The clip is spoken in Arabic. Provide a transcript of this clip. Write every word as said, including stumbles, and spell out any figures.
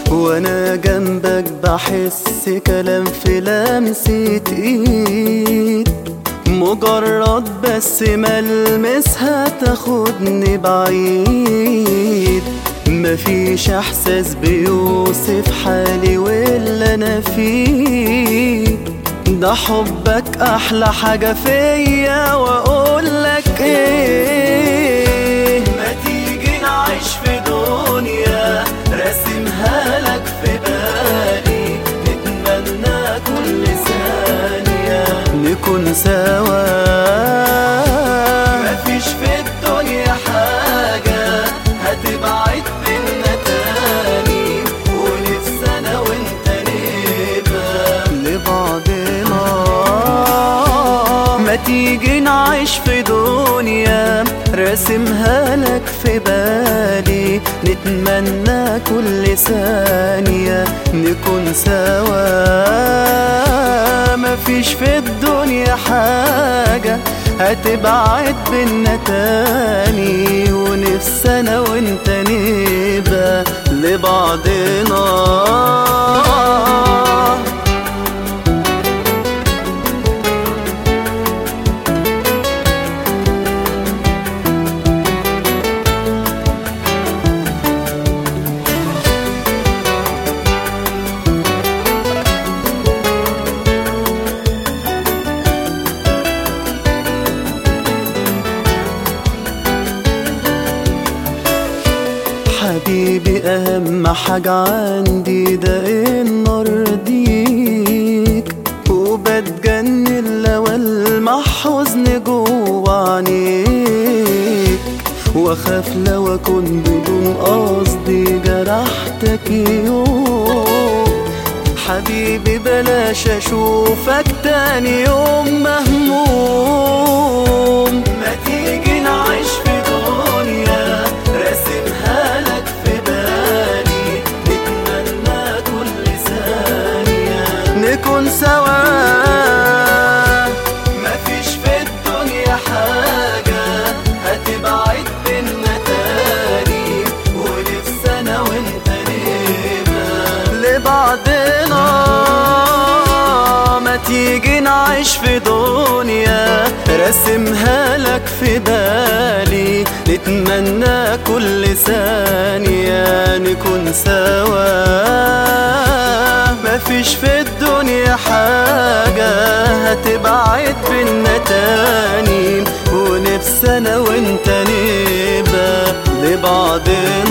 وانا جنبك بحس كلام في لمسة ايد، مجرد بس ملمسها تاخدني بعيد. مفيش احساس بيوصف حالي واللي انا فيه، ده حبك احلى حاجة فيا. واقولك ايه، ما تيجي نعيش في دنيا راسمها لك في بالي، نتمنى كل ثانية نكون سوا. مفيش في الدنيا حاجة هتبعد بينا تاني، ونفسي انا وانت نبقى لبعضنا. ما تيجي نعيش في دنيا راسمها لك في بالي، نتمنى كل ثانية نكون سوا. مفيش في الدنيا حاجة هتبعد بينا تاني، ونفسي انا وانت نبقى لبعضنا. حبيبي أهم حاجة عندي ده إن أرضيك، وبتجنن لو ألمح حزن جوا عينيك، وأخاف لو أكون بدون قصدي جرحتك يوم. حبيبي بلاش أشوفك تاني يوم مهموم. ما تيجي نعيش في دنيا راسمها لك في بالي، نتمنى كل ثانية نكون سوا. مفيش في الدنيا حاجة هتبعد بينا تاني، ونفسي انا وانت نبقى لبعضنا. ما تيجي نعيش في دنيا راسمها لك في بالي، نتمنى كل ثانية نكون سوا. مفيش في الدنيا حاجة هتبعد بينا تاني، ونفسي انا وانت نبقى لبعضنا.